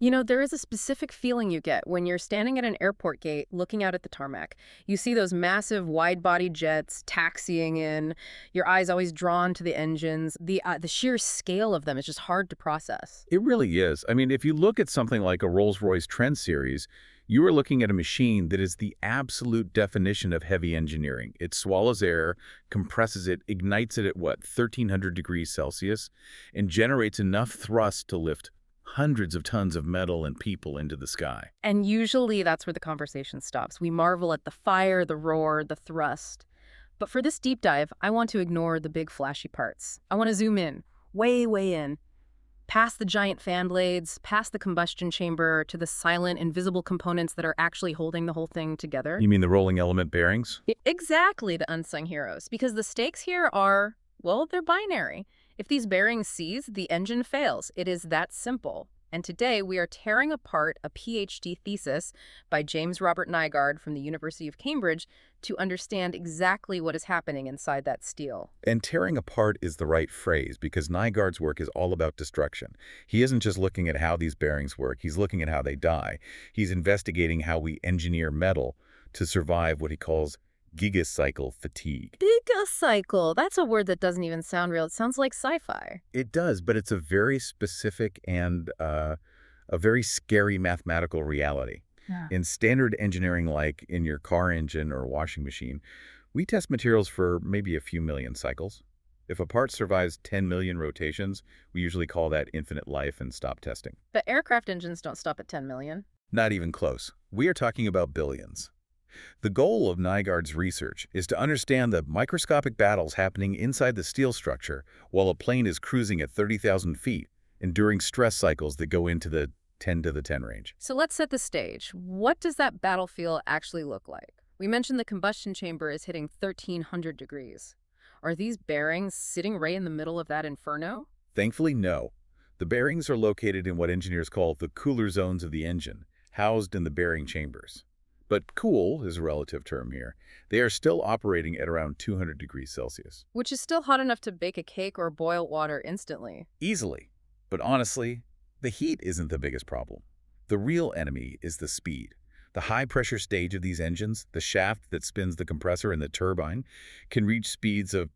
You know, there is a specific feeling you get when you're standing at an airport gate looking out at the tarmac. You see those massive wide-body jets taxiing in, your eyes always drawn to the engines. The sheer scale of them is just hard to process. It really is. I mean, if you look at something like a Rolls-Royce Trent series, you are looking at a machine that is the absolute definition of heavy engineering. It swallows air, compresses it, ignites it at what, 1300 degrees Celsius, and generates enough thrust to lift hundreds of tons of metal and people into the sky. And usually that's where the conversation stops. We marvel at the fire, the roar, the thrust. But for this deep dive, I want to ignore the big flashy parts. I want to zoom in, way, way in, past the giant fan blades, past the combustion chamber, to the silent, invisible components that are actually holding the whole thing together. You mean the rolling element bearings? Exactly, the unsung heroes. Because the stakes here are, well, they're binary. If these bearings seize, the engine fails. It is that simple. And today we are tearing apart a PhD thesis by James Robert Nygaard from the University of Cambridge to understand exactly what is happening inside that steel. And tearing apart is the right phrase because Nygaard's work is all about destruction. He isn't just looking at how these bearings work, he's looking at how they die. He's investigating how we engineer metal to survive what he calls gigacycle fatigue. Gigacycle, that's a word that doesn't even sound real. It sounds like sci-fi. It does, but it's a very specific and a very scary mathematical reality. Yeah. In standard engineering, like in your car engine or washing machine, we test materials for maybe a few million cycles. If a part survives 10 million rotations, we usually call that infinite life and stop testing. But aircraft engines don't stop at 10 million. Not even close. We are talking about billions. The goal of Nygaard's research is to understand the microscopic battles happening inside the steel structure while a plane is cruising at 30,000 feet, enduring stress cycles that go into the 10 to the 10 range. So let's set the stage. What does that battlefield actually look like? We mentioned the combustion chamber is hitting 1,300 degrees. Are these bearings sitting right in the middle of that inferno? Thankfully, no. The bearings are located in what engineers call the cooler zones of the engine, housed in the bearing chambers. But cool is a relative term here. They are still operating at around 200 degrees Celsius. Which is still hot enough to bake a cake or boil water instantly. Easily. But honestly, the heat isn't the biggest problem. The real enemy is the speed. The high-pressure stage of these engines, the shaft that spins the compressor and the turbine, can reach speeds of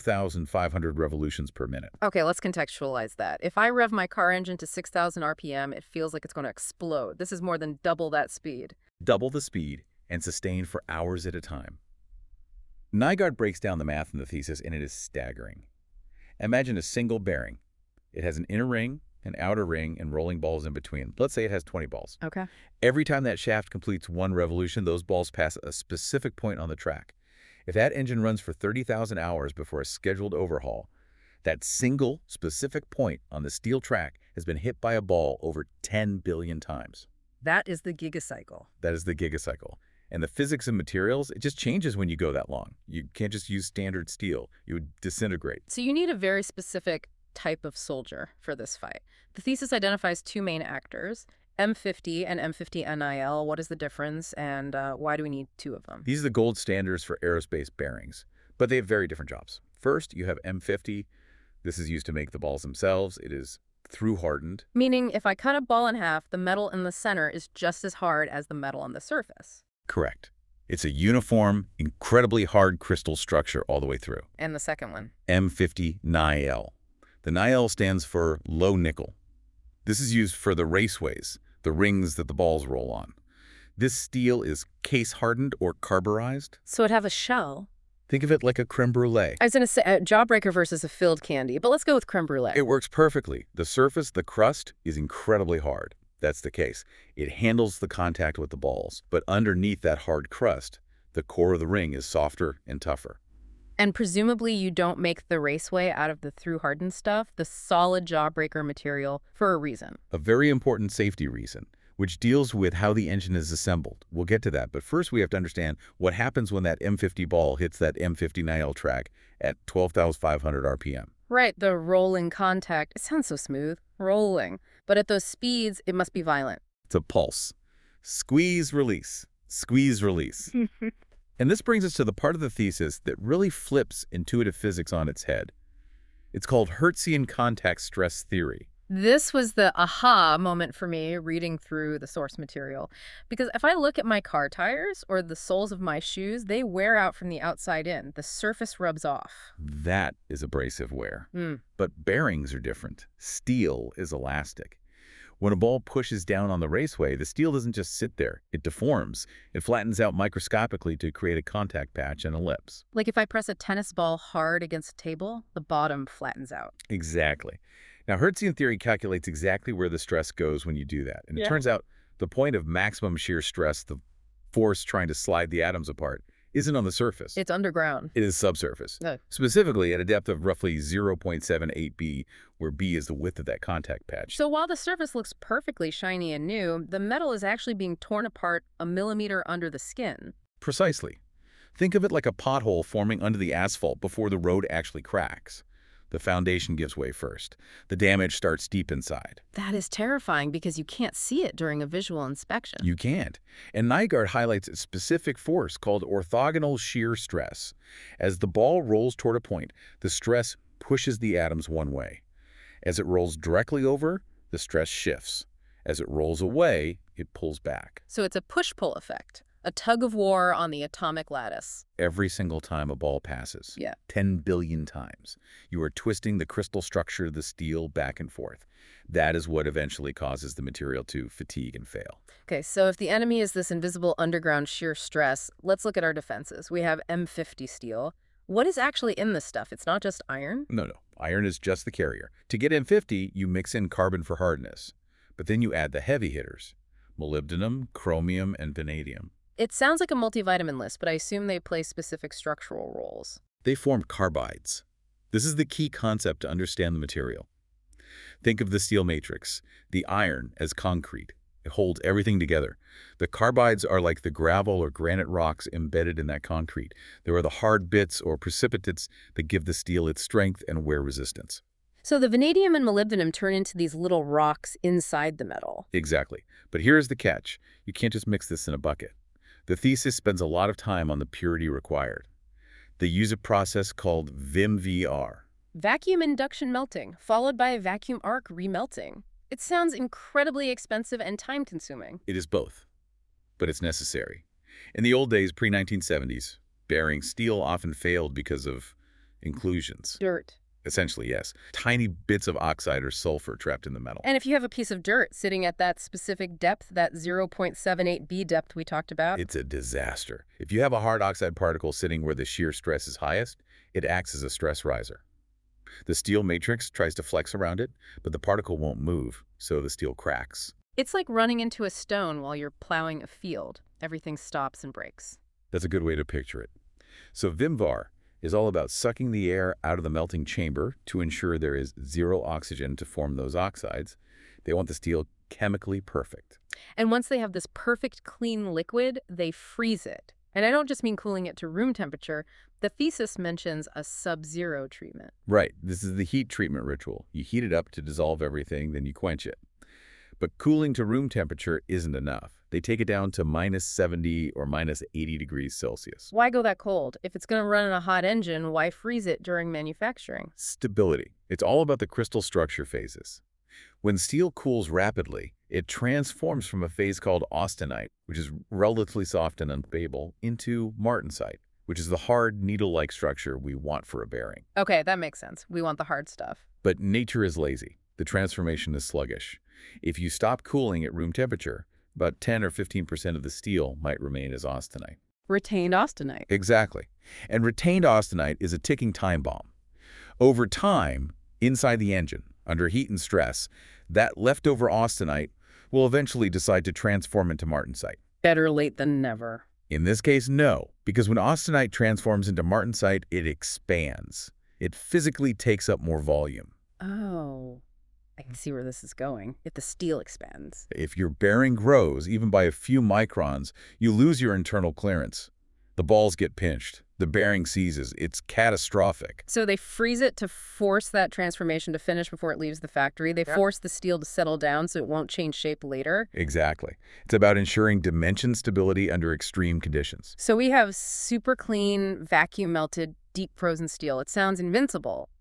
12,500 revolutions per minute. Okay, let's contextualize that. If I rev my car engine to 6,000 RPM, it feels like it's going to explode. This is more than double that speed. Double the speed and sustained for hours at a time. Nygaard breaks down the math in the thesis, and it is staggering. Imagine a single bearing. It has an inner ring, an outer ring, and rolling balls in between. Let's say it has 20 balls. Okay. Every time that shaft completes one revolution, those balls pass a specific point on the track. If that engine runs for 30,000 hours before a scheduled overhaul, that single specific point on the steel track has been hit by a ball over 10 billion times. That is the gigacycle. That is the gigacycle. And the physics of materials, it just changes when you go that long. You can't just use standard steel. You would disintegrate. So you need a very specific type of soldier for this fight. The thesis identifies two main actors, M50 and M50 NIL. What is the difference, and why do we need two of them? These are the gold standards for aerospace bearings, but they have very different jobs. First, you have M50. This is used to make the balls themselves. It is through-hardened. Meaning, if I cut a ball in half, the metal in the center is just as hard as the metal on the surface. Correct. It's a uniform, incredibly hard crystal structure all the way through. And the second one? M50 NIL. The NIL stands for low nickel. This is used for the raceways, the rings that the balls roll on. This steel is case-hardened or carburized. So it'd have a shell. Think of it like a creme brulee. I was going to say a jawbreaker versus a filled candy, but let's go with creme brulee. It works perfectly. The surface, the crust, is incredibly hard. That's the case. It handles the contact with the balls, but underneath that hard crust, the core of the ring is softer and tougher. And presumably you don't make the raceway out of the through-hardened stuff, the solid jawbreaker material, for a reason. A very important safety reason, which deals with how the engine is assembled. We'll get to that, but first we have to understand what happens when that M50 ball hits that M50 NIL track at 12,500 RPM. Right, the rolling contact. It sounds so smooth. Rolling. But at those speeds, it must be violent. It's a pulse. Squeeze, release. Squeeze, release. And this brings us to the part of the thesis that really flips intuitive physics on its head. It's called Hertzian contact stress theory. This was the aha moment for me reading through the source material. Because if I look at my car tires or the soles of my shoes, they wear out from the outside in. The surface rubs off. That is abrasive wear. Hmm. But bearings are different. Steel is elastic. When a ball pushes down on the raceway, the steel doesn't just sit there. It deforms. It flattens out microscopically to create a contact patch and ellipse. Like if I press a tennis ball hard against a table, the bottom flattens out. Exactly. Now, Hertzian theory calculates exactly where the stress goes when you do that. And it Yeah. turns out the point of maximum shear stress, the force trying to slide the atoms apart, isn't on the surface. It's underground. It is subsurface. No. Specifically at a depth of roughly 0.78 B, where B is the width of that contact patch. So while the surface looks perfectly shiny and new, the metal is actually being torn apart a millimeter under the skin. Precisely. Think of it like a pothole forming under the asphalt before the road actually cracks. The foundation gives way first. The damage starts deep inside. That is terrifying because you can't see it during a visual inspection. You can't. And Nygaard highlights a specific force called orthogonal shear stress. As the ball rolls toward a point, the stress pushes the atoms one way. As it rolls directly over, the stress shifts. As it rolls away, it pulls back. So it's a push-pull effect, a tug-of-war on the atomic lattice. Every single time a ball passes. Yeah. 10 billion times. You are twisting the crystal structure of the steel back and forth. That is what eventually causes the material to fatigue and fail. Okay, so if the enemy is this invisible underground shear stress, let's look at our defenses. We have M50 steel. What is actually in this stuff? It's not just iron? No. Iron is just the carrier. To get M50, you mix in carbon for hardness. But then you add the heavy hitters: molybdenum, chromium, and vanadium. It sounds like a multivitamin list, but I assume they play specific structural roles. They form carbides. This is the key concept to understand the material. Think of the steel matrix, the iron as concrete. It holds everything together. The carbides are like the gravel or granite rocks embedded in that concrete. They are the hard bits or precipitates that give the steel its strength and wear resistance. So the vanadium and molybdenum turn into these little rocks inside the metal. Exactly. But here's the catch. You can't just mix this in a bucket. The thesis spends a lot of time on the purity required. They use a process called VIMVR. Vacuum induction melting, followed by vacuum arc remelting. It sounds incredibly expensive and time-consuming. It is both, but it's necessary. In the old days, pre-1970s, bearing steel often failed because of inclusions. Dirt. Essentially, yes. Tiny bits of oxide or sulfur trapped in the metal. And if you have a piece of dirt sitting at that specific depth, that 0.78 B depth we talked about, It's a disaster. If you have a hard oxide particle sitting where the shear stress is highest, it acts as a stress riser. The steel matrix tries to flex around it, but the particle won't move, so the steel cracks. it's like running into a stone while you're plowing a field. Everything stops and breaks. That's a good way to picture it. So VIMVAR is all about sucking the air out of the melting chamber to ensure there is zero oxygen to form those oxides. They want the steel chemically perfect. And once they have this perfect clean liquid, they freeze it. And I don't just mean cooling it to room temperature. The thesis mentions a sub-zero treatment. Right, this is the heat treatment ritual. You heat it up to dissolve everything, then you quench it. But cooling to room temperature isn't enough. They take it down to -70 or -80 degrees Celsius. Why go that cold? If it's going to run in a hot engine, why freeze it during manufacturing? Stability. It's all about the crystal structure phases. When steel cools rapidly, it transforms from a phase called austenite, which is relatively soft and unstable, into martensite, which is the hard, needle-like structure we want for a bearing. Okay, that makes sense. We want the hard stuff. But nature is lazy. The transformation is sluggish. If you stop cooling at room temperature, about 10 or 15% of the steel might remain as austenite. Retained austenite. Exactly. And retained austenite is a ticking time bomb. Over time, inside the engine, under heat and stress, that leftover austenite will eventually decide to transform into martensite. Better late than never. In this case, no, because when austenite transforms into martensite, it expands. It physically takes up more volume. Oh, I can see where this is going. If the steel expands. If your bearing grows, even by a few microns, you lose your internal clearance. The balls get pinched. The bearing seizes. It's catastrophic. So they freeze it to force that transformation to finish before it leaves the factory. They force the steel to settle down so it won't change shape later. Exactly. It's about ensuring dimension stability under extreme conditions. So we have super clean, vacuum melted, deep frozen steel. It sounds invincible.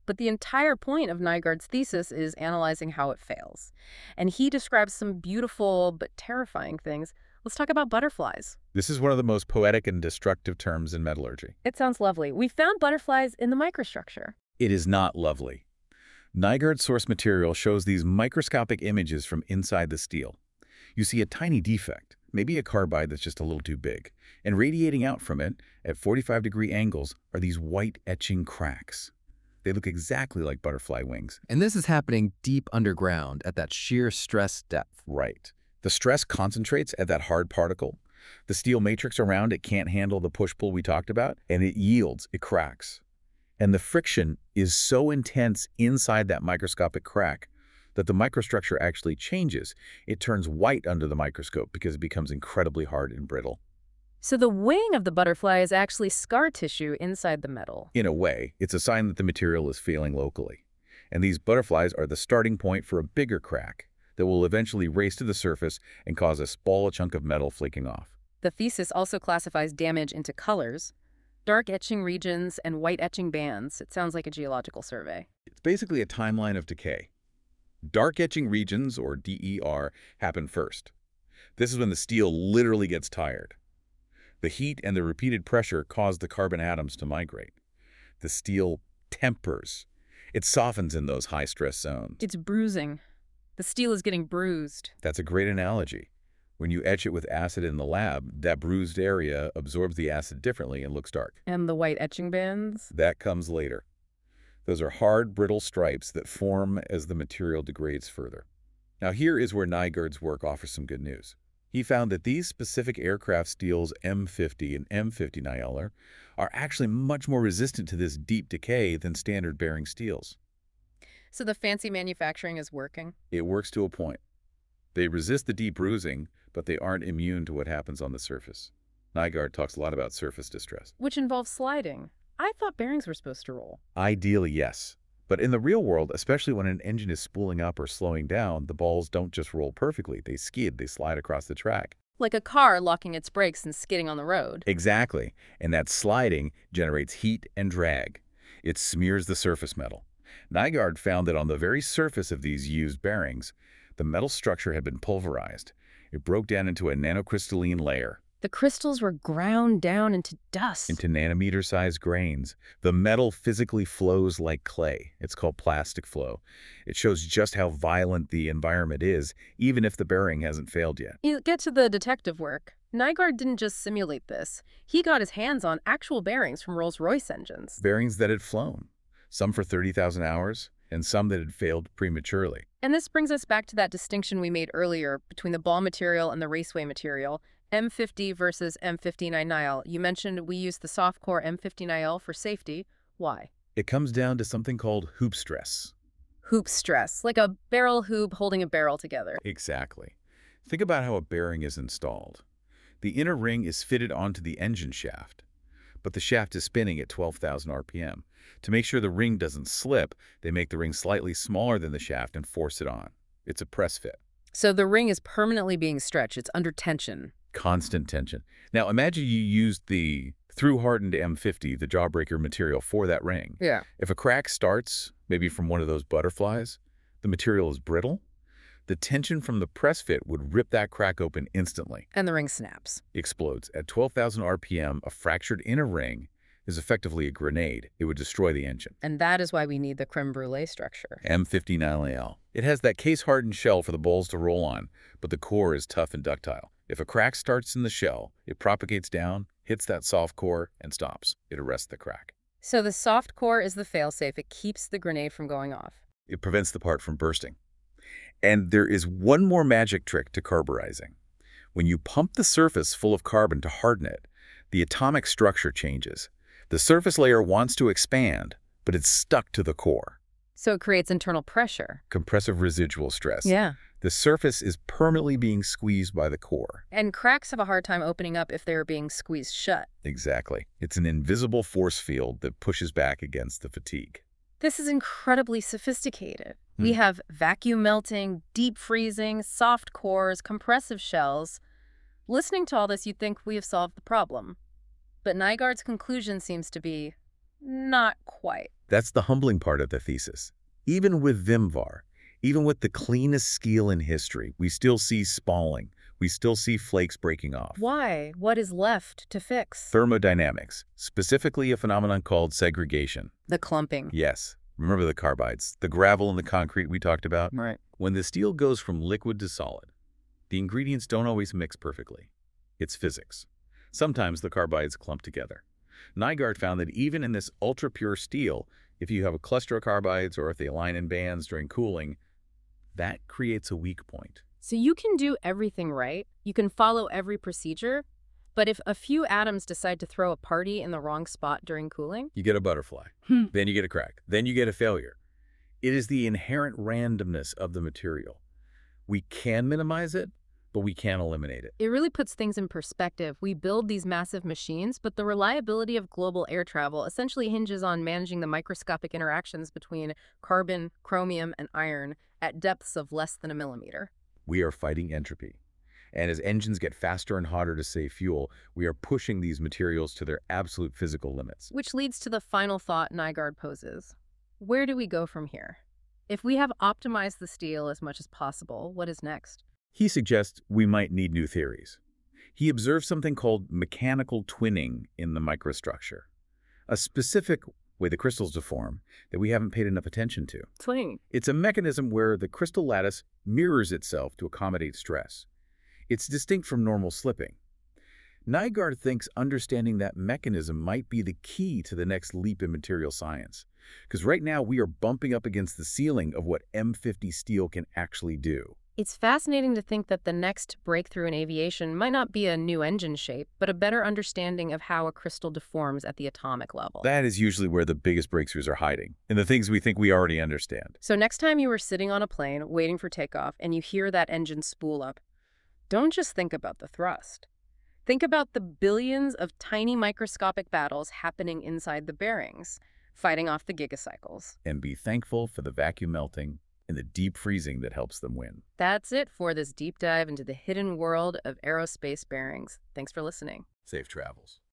But the entire point of Nygaard's thesis is analyzing how it fails. And he describes some beautiful but terrifying things. Let's talk about butterflies. This is one of the most poetic and destructive terms in metallurgy. It sounds lovely. We found butterflies in the microstructure. It is not lovely. Nygaard's source material shows these microscopic images from inside the steel. You see a tiny defect, maybe a carbide that's just a little too big, and radiating out from it at 45-degree angles are these white etching cracks. They look exactly like butterfly wings. And this is happening deep underground at that sheer stress depth. Right. The stress concentrates at that hard particle. The steel matrix around it can't handle the push-pull we talked about, and it yields, it cracks. And the friction is so intense inside that microscopic crack that the microstructure actually changes. It turns white under the microscope because it becomes incredibly hard and brittle. So the wing of the butterfly is actually scar tissue inside the metal. In a way, it's a sign that the material is failing locally. And these butterflies are the starting point for a bigger crack that will eventually race to the surface and cause a small chunk of metal flaking off. The thesis also classifies damage into colors, dark etching regions and white etching bands. It sounds like a geological survey. It's basically a timeline of decay. Dark etching regions, or DER, happen first. This is when the steel literally gets tired. The heat and the repeated pressure cause the carbon atoms to migrate. The steel tempers. It softens in those high-stress zones. It's bruising. The steel is getting bruised. That's a great analogy. When you etch it with acid in the lab, that bruised area absorbs the acid differently and looks dark. And the white etching bands? That comes later. Those are hard, brittle stripes that form as the material degrades further. Now here is where Nygaard's work offers some good news. He found that these specific aircraft steels M50 and M50Nl are actually much more resistant to this deep decay than standard bearing steels. So the fancy manufacturing is working? It works to a point. They resist the deep bruising, but they aren't immune to what happens on the surface. Nygaard talks a lot about surface distress. Which involves sliding. I thought bearings were supposed to roll. Ideally, yes. But in the real world, especially when an engine is spooling up or slowing down, the balls don't just roll perfectly. They skid, they slide across the track. Like a car locking its brakes and skidding on the road. Exactly. And that sliding generates heat and drag. It smears the surface metal. Nygaard found that on the very surface of these used bearings, the metal structure had been pulverized. It broke down into a nanocrystalline layer. The crystals were ground down into dust. Into nanometer-sized grains. The metal physically flows like clay. It's called plastic flow. It shows just how violent the environment is, even if the bearing hasn't failed yet. You get to the detective work. Nygaard didn't just simulate this. He got his hands on actual bearings from Rolls-Royce engines. Bearings that had flown, some for 30,000 hours, and some that had failed prematurely. And this brings us back to that distinction we made earlier between the ball material and the raceway material. M50 versus M50Nl. You mentioned we use the soft-core M50Nl for safety. Why? It comes down to something called hoop stress. Hoop stress, like a barrel hoop holding a barrel together. Exactly. Think about how a bearing is installed. The inner ring is fitted onto the engine shaft, but the shaft is spinning at 12,000 RPM. To make sure the ring doesn't slip, they make the ring slightly smaller than the shaft and force it on. It's a press fit. So the ring is permanently being stretched. It's under tension. Constant tension. Now imagine you used the through-hardened M50, the jawbreaker material, for that ring. Yeah. If a crack starts, maybe from one of those butterflies, the material is brittle. The tension from the press fit would rip that crack open instantly. And the ring snaps. Explodes. At 12,000 RPM, a fractured inner ring is effectively a grenade. It would destroy the engine. And that is why we need the creme brulee structure. M50Nl. It has that case-hardened shell for the balls to roll on, but the core is tough and ductile. If a crack starts in the shell, it propagates down, hits that soft core, and stops. It arrests the crack. So the soft core is the failsafe. It keeps the grenade from going off. It prevents the part from bursting. And there is one more magic trick to carburizing. When you pump the surface full of carbon to harden it, the atomic structure changes. The surface layer wants to expand, but it's stuck to the core. So it creates internal pressure. Compressive residual stress. Yeah. The surface is permanently being squeezed by the core. And cracks have a hard time opening up if they're being squeezed shut. Exactly. It's an invisible force field that pushes back against the fatigue. This is incredibly sophisticated. We have vacuum melting, deep freezing, soft cores, compressive shells. Listening to all this, you'd think we have solved the problem. But Nygaard's conclusion seems to be not quite. That's the humbling part of the thesis. Even with VIMVAR, even with the cleanest steel in history, we still see spalling. We still see flakes breaking off. Why? What is left to fix? Thermodynamics, specifically a phenomenon called segregation. The clumping. Yes, remember the carbides, the gravel and the concrete we talked about? Right. When the steel goes from liquid to solid, the ingredients don't always mix perfectly. It's physics. Sometimes the carbides clump together. Nygaard found that even in this ultra-pure steel, if you have a cluster of carbides or if they align in bands during cooling, that creates a weak point. So you can do everything right, you can follow every procedure, but if a few atoms decide to throw a party in the wrong spot during cooling? You get a butterfly, then you get a crack, then you get a failure. It is the inherent randomness of the material. We can minimize it, but we can't eliminate it. It really puts things in perspective. We build these massive machines, but the reliability of global air travel essentially hinges on managing the microscopic interactions between carbon, chromium, and iron at depths of less than a millimeter. We are fighting entropy. And as engines get faster and hotter to save fuel, we are pushing these materials to their absolute physical limits. Which leads to the final thought Nygaard poses. Where do we go from here? If we have optimized the steel as much as possible, what is next? He suggests we might need new theories. He observed something called mechanical twinning in the microstructure, a specific way the crystals deform that we haven't paid enough attention to. Twinning. It's a mechanism where the crystal lattice mirrors itself to accommodate stress. It's distinct from normal slipping. Nygaard thinks understanding that mechanism might be the key to the next leap in material science, because right now we are bumping up against the ceiling of what M50 steel can actually do. It's fascinating to think that the next breakthrough in aviation might not be a new engine shape, but a better understanding of how a crystal deforms at the atomic level. That is usually where the biggest breakthroughs are hiding, in the things we think we already understand. So next time you are sitting on a plane waiting for takeoff and you hear that engine spool up, don't just think about the thrust. Think about the billions of tiny microscopic battles happening inside the bearings, fighting off the gigacycles. And be thankful for the vacuum melting and the deep freezing that helps them win. That's it for this deep dive into the hidden world of aerospace bearings. Thanks for listening. Safe travels.